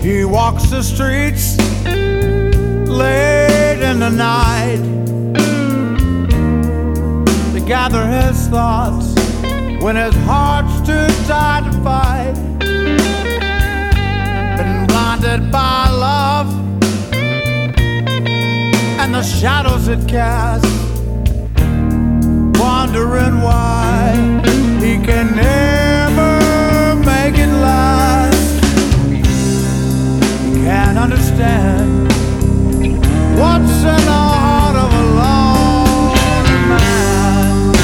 He walks the streets late in the night to gather his thoughts when his heart's too tired to fight. Been blinded by love and the shadows it casts, wondering why he can never make it last. Can't understand what's in the heart of a lonely man.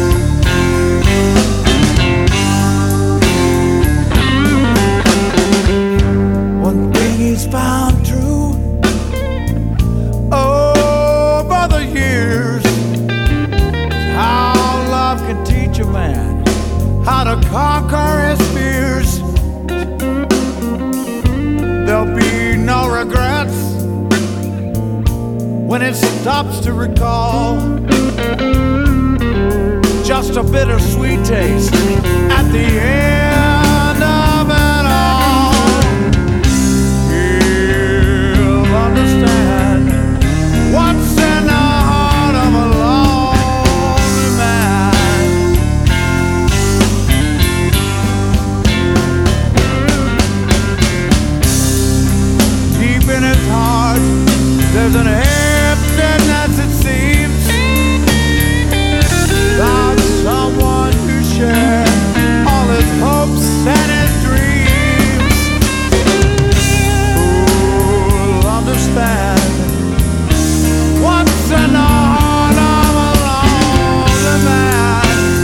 One thing he's found true over the years is how love can teach a man how to conquer his fears. There'll be no regrets when it stops to recall, just a bittersweet taste at the end of it all. He'll understand what's in the heart of a lonely man. Deep in his heart, there's an emptiness, it seems, without someone to share all his hopes and his dreams. Who'll understand what's in the heart of a lonely man?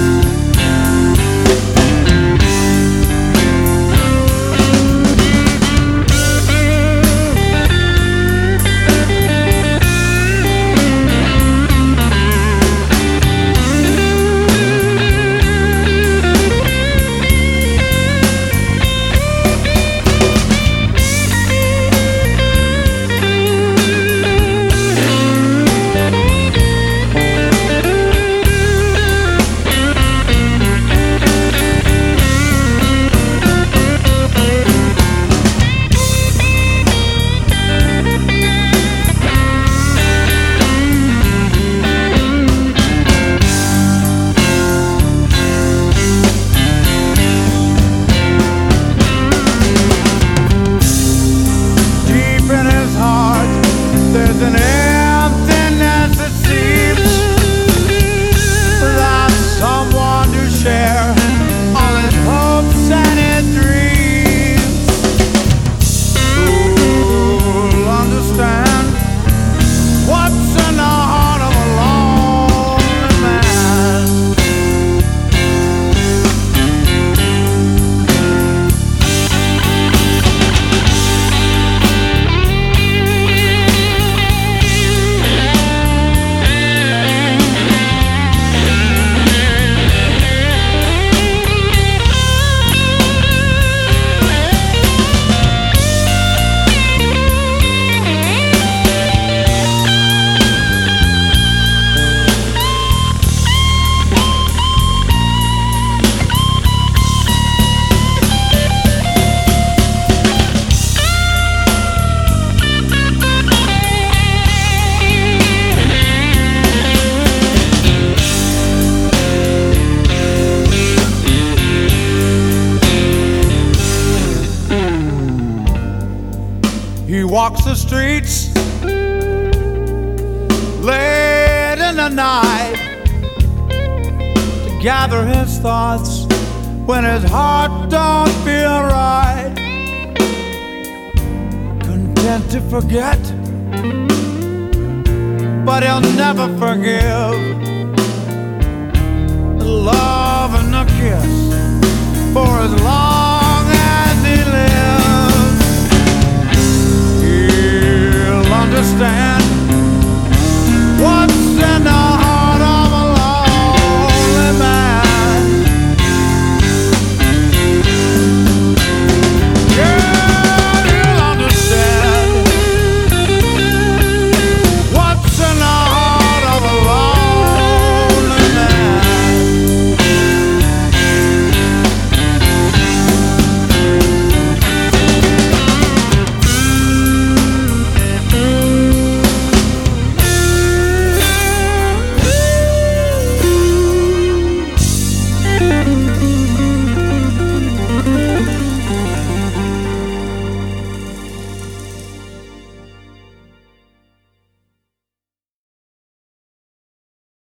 There's an emptiness, it seems, without someone to share all his hopes and his dreams. Who'll understand what's in the heart of a lonely man? He walks the streets late in the night to gather his thoughts when his heart don't feel right. Content to forget, but he'll never forgive the love and the kiss for his love.